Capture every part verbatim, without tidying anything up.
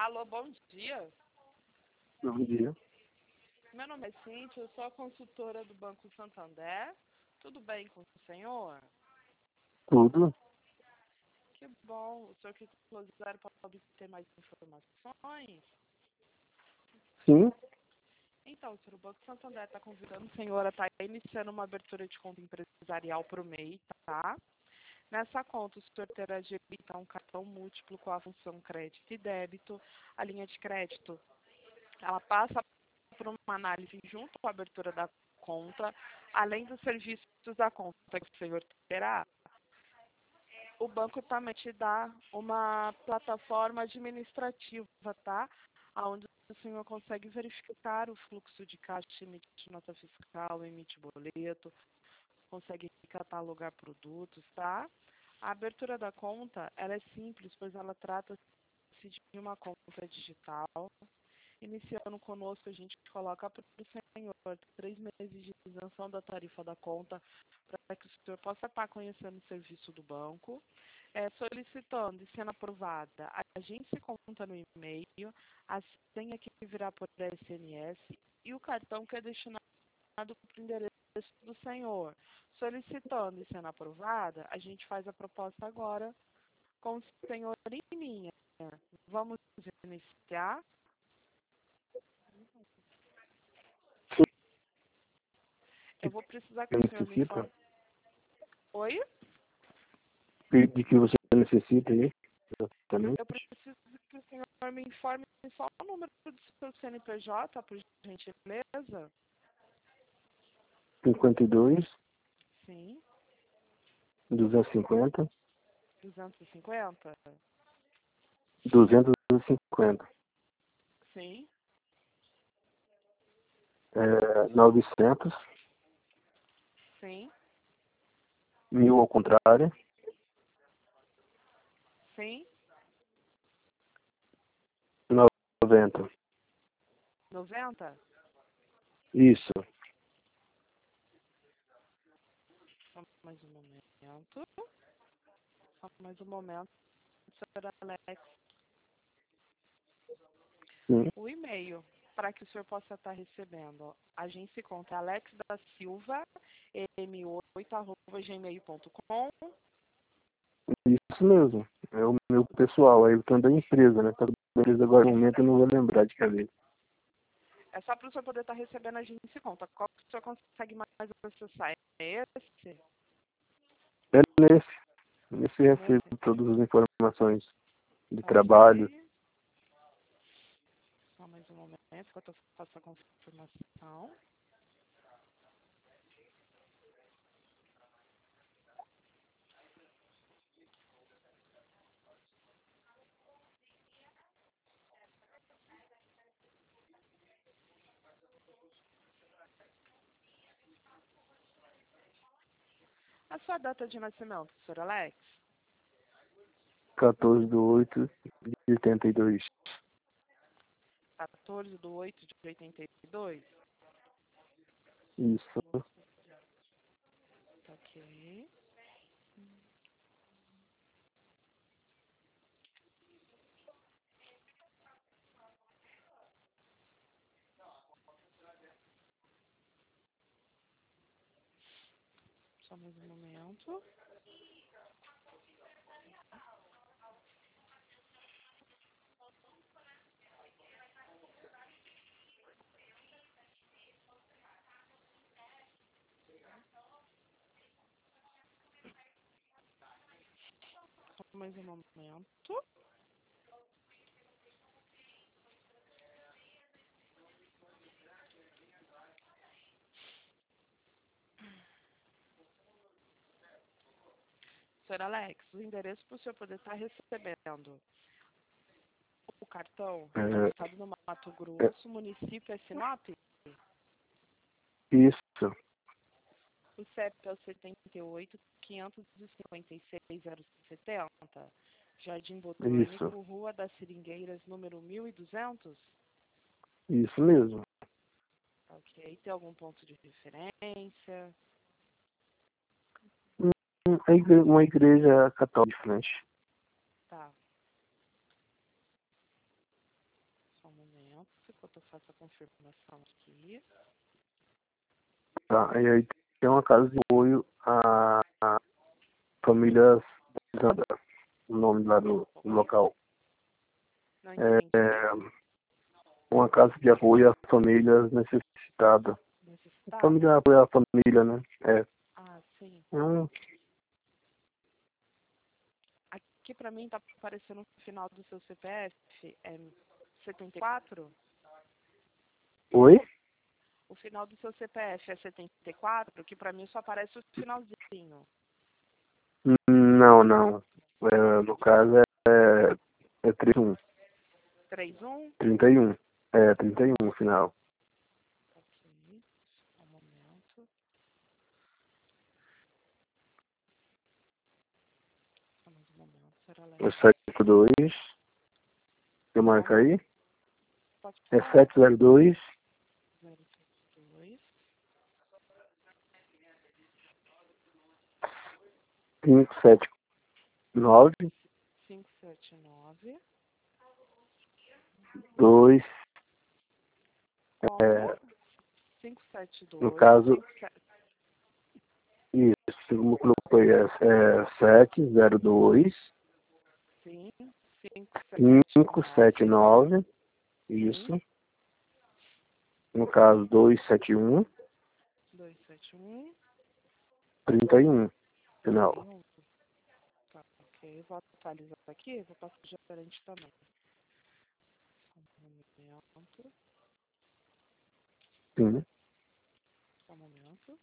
Alô, bom dia. Bom dia. Meu nome é Cíntia, eu sou a consultora do Banco Santander. Tudo bem com o senhor? Tudo? Que bom. O senhor que quiser pode obter mais informações? Sim. Então, senhor, o Banco Santander está convidando o senhor a estar iniciando uma abertura de conta empresarial para o M E I, tá? Nessa conta, o senhor terá direito a um cartão múltiplo com a função crédito e débito. A linha de crédito, ela passa por uma análise junto com a abertura da conta, além dos serviços da conta que o senhor terá. O banco também te dá uma plataforma administrativa, tá? Onde o senhor consegue verificar o fluxo de caixa, emite nota fiscal, emite boleto, consegue catalogar produtos, tá? A abertura da conta, ela é simples, pois ela trata-se de uma conta digital. Iniciando conosco, a gente coloca para o senhor três meses de isenção da tarifa da conta para que o senhor possa estar conhecendo o serviço do banco. É, solicitando e sendo aprovada, a gente se conta no e-mail, a senha que virá por S M S e o cartão que é destinado para o endereço do senhor. Solicitando e sendo aprovada, a gente faz a proposta agora com o senhor em linha. Vamos iniciar? Eu vou precisar que Você o senhor me necessita? informe. Oi? De que você necessita aí? Exatamente. Eu preciso que o senhor me informe só o número do seu C N P J, por gentileza. cinquenta e dois, Sim. duzentos e cinquenta, duzentos e cinquenta? duzentos e cinquenta. Sim. É, novecentos, Sim. mil ao contrário, Sim. noventa. noventa? Isso. Só mais um momento. Só mais um momento, senhor Alex. Sim. O e-mail para que o senhor possa estar recebendo. A gente se conta alex da silva m oito arroba gmail ponto com. Isso mesmo. É o meu pessoal. Aí eu tô da empresa, né? Tá da empresa agora no momento, eu não vou lembrar de cabeça. É só para o senhor poder estar recebendo a gente se conta. Qual que o senhor consegue mais acessar? É esse? É nesse. Nesse eu recebo Nesse? todas as informações de trabalho. Ok. Só mais um momento, enquanto eu faço a confirmação. A sua data de nascimento, senhor Alex? quatorze de oito de oitenta e dois. quatorze de oito de oitenta e dois? Isso. Ok. Só mais um momento. Só mais um momento. senhor Alex, o endereço para o senhor poder estar recebendo o cartão é no É, estado do Mato é, Grosso, município é Sinop. isso. O C E P é o setenta e oito, quinhentos e cinquenta e seis, zero setenta. Jardim Isso. Botânico, Rua das Seringueiras, número mil e duzentos. Isso mesmo. Ok. Tem algum ponto de referência? Hum, a igre- Uma igreja católica, né? Tá. confirmação aqui. Tá, e aí tem uma casa de apoio a, a famílias, o nome lá do, do local. Não É, entendi. é, uma casa de apoio a famílias necessitadas. Necessitado? Família apoia a família, né? É. Ah, sim. É um, Aqui pra mim tá aparecendo no final do seu C P F, é setenta e quatro? oi? O final do seu C P F é setenta e quatro, que pra mim só aparece o finalzinho. Não, não. É, no caso é, é trinta e um. trinta e um? trinta e um. É, trinta e um no final. Ok, só um momento. Só mais um momento, será É lento. setenta e dois. Eu marco Como? aí. Pode É falar? setecentos e dois, zero dois quinhentos e setenta e nove, cinco sete nove. dois. Como? É, cinco sete no dois, caso, cinco sete. isso, como colocou aí, é, é setecentos e dois, Sim, cinco sete quinhentos e setenta e nove. nove, Sim, isso. No caso, duzentos e setenta e um, dois sete um. trinta e um, trinta e final. um. Tá, ok. Vou atualizar aqui, vou passar o gerente também. Só um momento. Sim. Só um momento.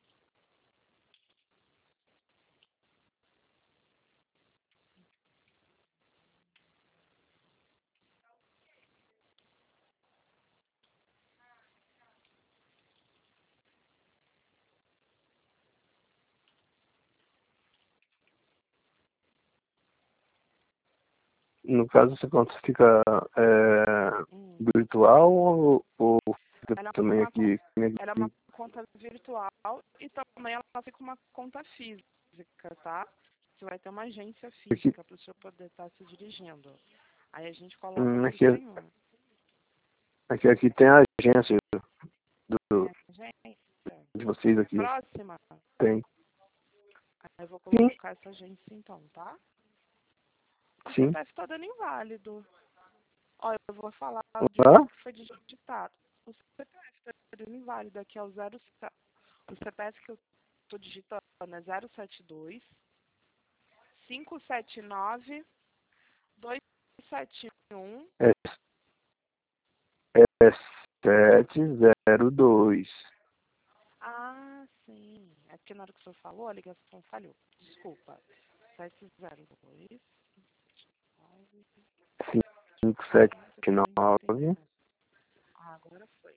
No caso, essa conta fica é, Hum. virtual ou, ou fica Ela é também uma, con- aqui? ela é uma conta virtual e também ela fica uma conta física, tá? Você vai ter uma agência Aqui, física para o senhor poder estar se dirigindo. Aí a gente coloca hum, para o aqui, senhor. aqui, aqui tem a agência Tem do, a agência? de vocês aqui. Próxima? Tem. Aí eu vou Sim, colocar essa agência então, tá? O sim. C P F está dando inválido. Olha, eu vou falar de Ah, como que foi digitado. O C P F está dando inválido aqui é o zero. O C P F que eu estou digitando é zero sete dois, cinco sete nove, dois sete um. é, é setecentos e dois. Ah, sim. É porque na hora que o senhor falou, a ligação falhou. Desculpa. sete zero dois, nove, cinco sete nove. oitenta e nove. Ah, agora foi.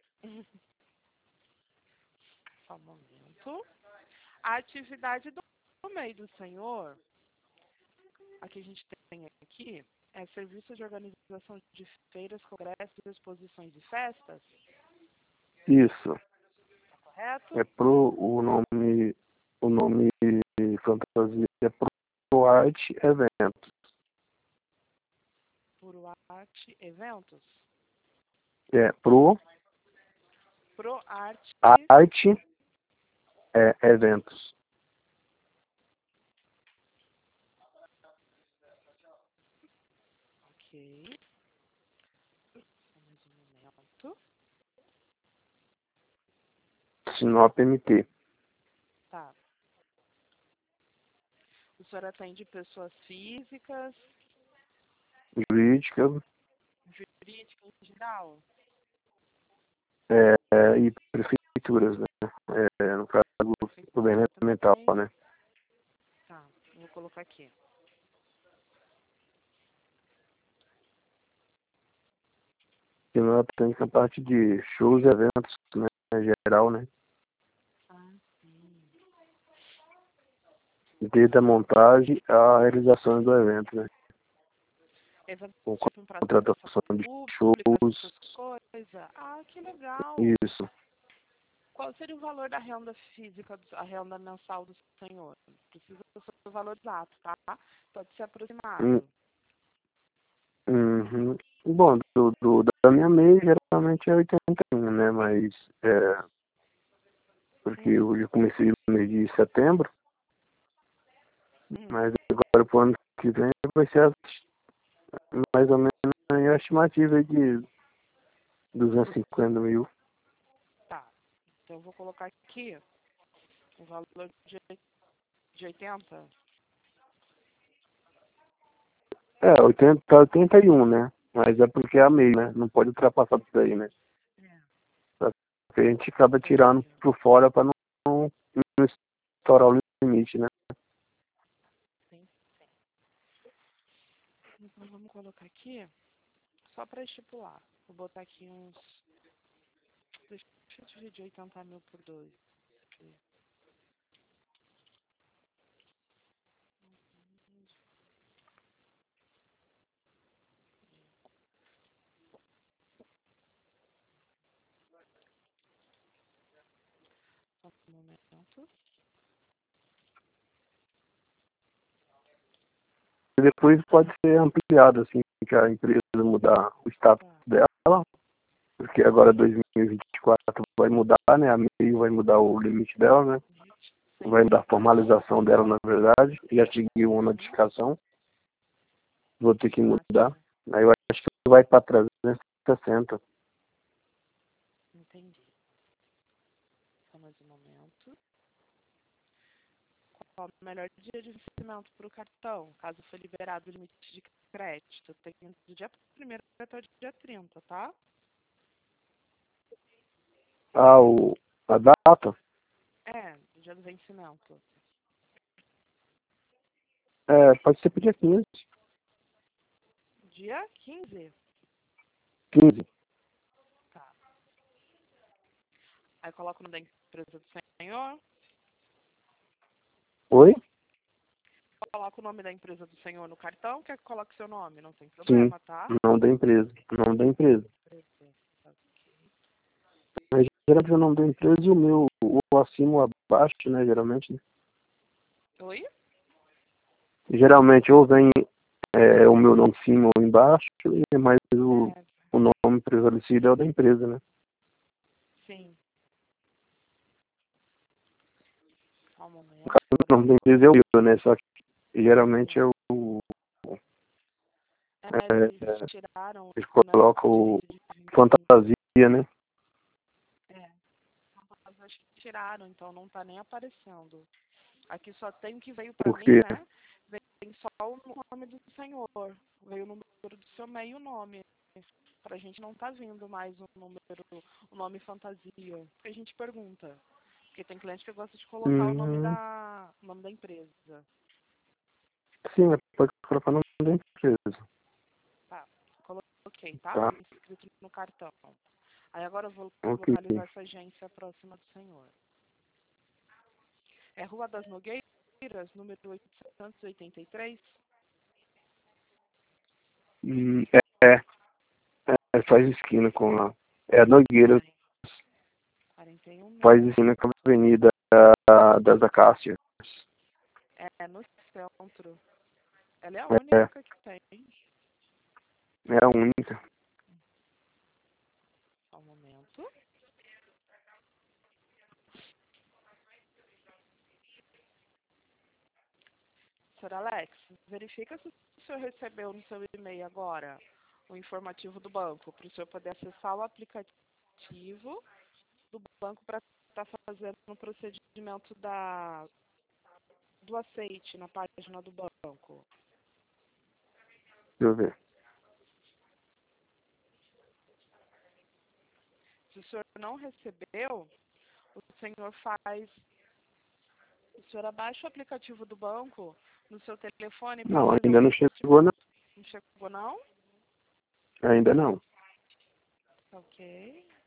Só um momento. A atividade do do meio do senhor, a que a gente tem aqui, é serviço de organização de feiras, congressos, exposições e festas, Isso. correto? É pro o nome, o nome fantasia é Pro Arte Eventos. Puro Arte Eventos? É Pro Pro Arte, Arte é, Eventos. ok. Só mais um momento. Sinop M T. Tá. O senhor atende pessoas físicas, Jurídica jurídicas em geral? é, é, e prefeituras, né? É, no caso, Prefeitura governamental, também? né? Tá, vou colocar aqui. Sinop tem a parte de shows e eventos, né? Em geral, né? Ah, sim. Desde a montagem à realização do evento, né? Eventos Com tipo em praça contratação de pública, shows, essas coisas. Ah, que legal. isso. Qual seria o valor da renda física, do- a renda mensal do senhor? Precisa ser o valor exato, tá? Pode ser Hum, aproximado. Uhum. Bom, do, do, da minha MEI geralmente é oitenta e um, né? né? Mas é, porque eu já comecei no mês de setembro, Hum. mas agora pro ano que vem vai ser mais ou menos a estimativa de duzentos e cinquenta mil. Tá. Então eu vou colocar aqui o valor de, de oitenta. É, oitenta, tá oitenta e um, né? Mas é porque é a meio, né? Não pode ultrapassar isso daí, né? É. Porque a gente acaba tirando Entendi. por fora para não, não, não estourar o limite, né? Sim. Então vamos colocar aqui, só para estipular. Vou botar aqui uns. Deixa eu dividir oitenta mil por dois. Só um momento. E depois pode ser ampliado, assim, que a empresa mudar o status Tá. dela, porque agora dois mil e vinte e quatro vai mudar, né? A meio vai mudar o limite dela, né? Sim. Vai mudar a formalização dela, na verdade. Já segui uma Uhum. notificação, vou ter que mudar. Ótimo. Aí eu acho que vai para trezentos e sessenta. Entendi. Só mais um momento. Qual o melhor dia de vencimento para o cartão, caso for liberado o limite de crédito? Tem do dia primeiro até o dia trinta, tá? Ah, o, a data? É, do dia do vencimento. É, pode ser pro dia quinze. Dia quinze. quinze. Tá. Aí coloca o nome da empresa do senhor. Oi? Coloca o nome da empresa do senhor no cartão, quer que coloque seu nome? Não tem Sim. problema, tá? Nome da empresa. Nome da empresa. Mas geralmente o nome da empresa e o meu, ou acima ou abaixo, né? Geralmente. Né? Oi? Geralmente ou vem é, o meu nome em cima ou embaixo, e mais o, É, o nome prevalecido é o da empresa, né? sim. Só um No momento. caso, o nome da empresa é o meu, né? Só que geralmente é o. É, mas É, eles é, tiraram eles o colocam o negócio de vinte. fantasia, né? É, mas acho que tiraram, então não tá nem aparecendo. Aqui só tem o que veio pra mim, Porque. né? Vem só o nome do senhor. Veio o número do seu meio e o nome. Pra gente não tá vindo mais o número, o nome fantasia. Porque a gente pergunta. Porque tem cliente que gosta de colocar o nome Hum, da, o nome da empresa. sim, pode colocar o nome da empresa. Tá, coloquei, tá? Tá? Tá escrito no cartão. Aí agora eu vou Ok. localizar essa agência próxima do senhor. É Rua das Nogueiras, número oitocentos e oitenta e três. Hum, é, é, faz esquina com a. É a Nogueira, quarenta e um faz mil. esquina com a Avenida ah, das Acácias. É no centro. Ela é a É, única que tem. é a única. Só um momento. senhor Alex, verifica se o senhor recebeu no seu e-mail agora o informativo do banco, para o senhor poder acessar o aplicativo do banco para estar fazendo o procedimento da, do aceite na página do banco. Deixa eu ver. Se o senhor não recebeu, o senhor faz, o senhor abaixa o aplicativo do banco no seu telefone para Não, fazer o ainda não chegou, não. procedimento. Não chegou, não? Ainda não. Ok.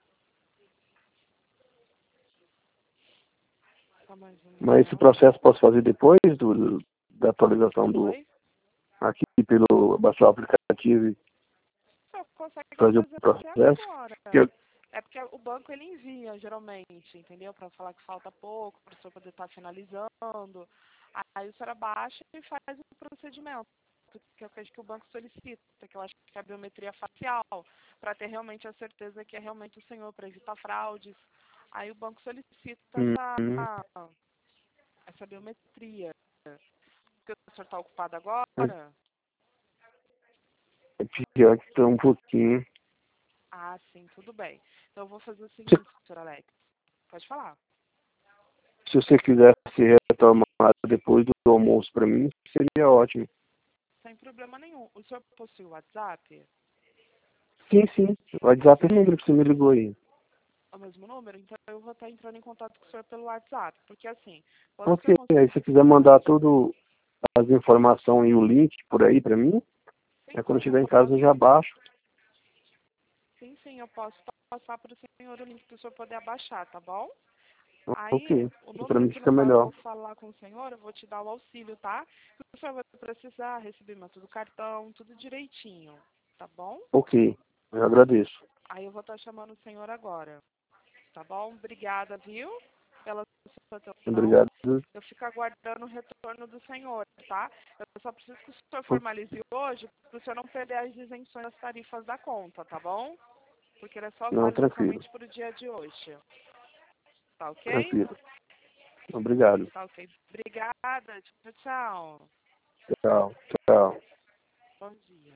Só mais um Mas esse momento. processo posso fazer depois do, da atualização do. Oi? Aqui pelo baixar o aplicativo e Só consegue fazer o fazer até processo. agora. Que eu, É porque o banco ele envia, geralmente, entendeu? Para falar que falta pouco, para o senhor poder estar finalizando. Aí o senhor abaixa e faz o procedimento. que é o que o banco solicita, que eu acho que é a biometria facial, para ter realmente a certeza que é realmente o senhor, para evitar fraudes. Aí o banco solicita Uhum. essa, essa biometria. Porque o senhor está ocupado agora? É pior que tá um pouquinho. Ah, sim, tudo bem. Então eu vou fazer o seguinte, senhor Alex. Pode falar. Se você quisesse retomar depois do almoço para mim, seria ótimo. Sem problema nenhum. O senhor possui o WhatsApp? Sim, sim. O WhatsApp é o número que você me ligou aí. É o mesmo número? Então eu vou estar entrando em contato com o senhor pelo WhatsApp. Porque assim, quando o senhor Ok. Aí se você quiser mandar tudo as informações e o link por aí para mim, sim, é quando eu sim, eu chegar em casa posso. eu já baixo. Sim, sim, eu posso passar para o senhor o link para o senhor poder abaixar, tá bom? Ok. Aí, o E para número mim que no fica qual eu melhor. vou falar com o senhor, eu vou te dar o auxílio, tá? O senhor vai precisar, recebimento do cartão, tudo direitinho, tá bom? Ok. Eu agradeço. Aí eu vou estar chamando o senhor agora, tá bom? Obrigada, viu? Pela sua atenção. Obrigado. Eu fico aguardando o retorno do senhor, tá? Eu só preciso que o senhor formalize hoje, para o senhor não perder as isenções das tarifas da conta, tá bom? Porque ele é só Não, válido tranquilo. somente para o dia de hoje. Tá ok? Tranquilo. Obrigado. Tá ok. Obrigada. Tchau, tchau. Tchau. Tchau. Bom dia.